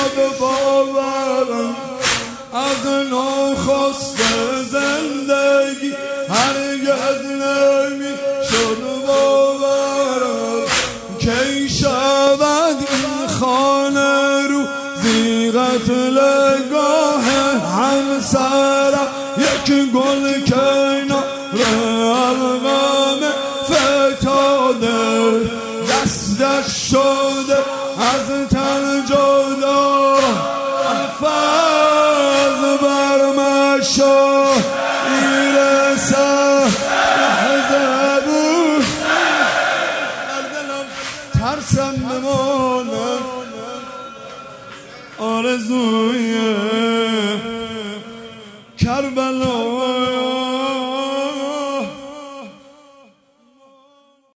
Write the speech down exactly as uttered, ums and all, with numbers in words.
شد باورم از نخست زندگی هرگز نمی شد باورم کی شود این خانه رو زی قتلگاه همسرم یک گل کنار الغم فتاده دستش شده از تن جدا الفاظ بر مشا میرسه لحظه بود در دلم ترسم بمانه آرزوی کربلا